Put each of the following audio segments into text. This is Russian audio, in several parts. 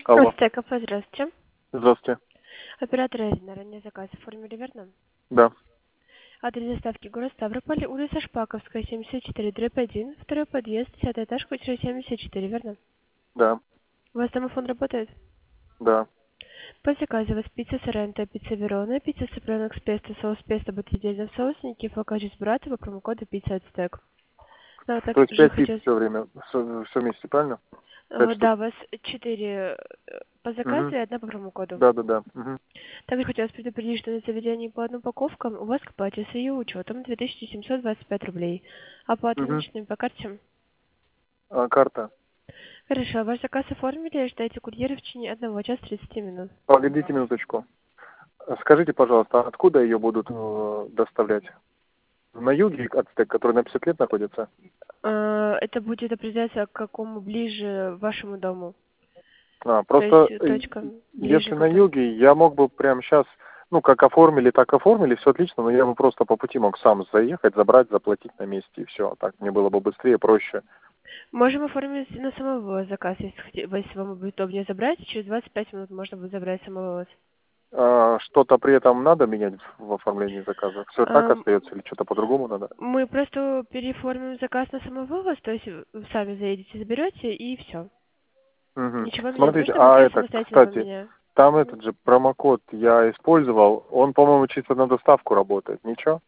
Алло. Стеков, здравствуйте. Здравствуйте. Оператор Эзина, ранее заказ оформили, верно? Да. Адрес доставки город Ставрополь, улица Шпаковская, 74/1, второй подъезд, 10 этаж, квартира 74, верно? Да. У вас домофон работает? Да. По заказу у вас пицца Соренто, пицца Верона, пицца Сопрано с песто, соус песто, отдельно в соусники, фокачи с брата по промокоду пицца от стек. Ну, а То есть также 5 пиц хотелось... все время, все вместе, правильно? 5 штук. Да, у вас 4 по заказу Угу. и одна по промокоду. Да. Угу. Также хотелось предупредить, что на заведении по одной упаковкам у вас к оплате с ее учетом 2725 рублей. Оплата Угу. наличными по карте. А карта. Хорошо, ваш заказ оформили, ждайте курьера в течение 1 часа 30 минут. Погодите минуточку. Скажите, пожалуйста, откуда ее будут доставлять? На юге Ацтек, который на 50 лет находится? Это будет определяться к какому ближе вашему дому. То Просто есть точка ближе если к на этому. юге, я мог бы прямо сейчас, ну, как оформили, так оформили, все отлично, но я бы просто по пути мог сам заехать, забрать, заплатить на месте, и все. Так мне было бы быстрее, проще. Можем оформить на самого заказ, если вам будет удобнее забрать. Через 25 минут можно будет забрать самого вас. Что-то при этом надо менять в оформлении заказа? Все так Ам, остается или что-то по-другому надо? Мы просто переоформим заказ на самого вас, то есть вы сами заедете, заберете и все. Мгм. Ничего менять не Смотрите, нужно, вот я это, самостоятельно кстати, поменяю. там этот же промокод я использовал, он, по-моему, чисто на доставку работает, ничего?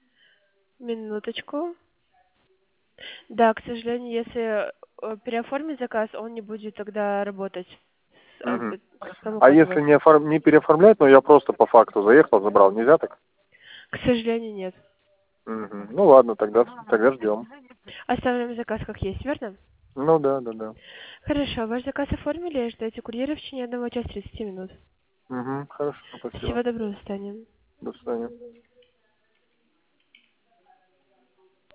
Минуточку. Да, к сожалению, если переоформить заказ, он не будет тогда работать Мгм. с А промокодом если вас. не переоформлять, но я просто по факту заехал, забрал, нельзя так? К сожалению, нет. Мгм. Ну ладно, тогда ждем. Оставим заказ как есть, верно? Ну да. Хорошо, ваш заказ оформили, ждете курьера в течение 1 часа 30 минут. Угу, хорошо, спасибо. Всего доброго, до свидания. До свидания.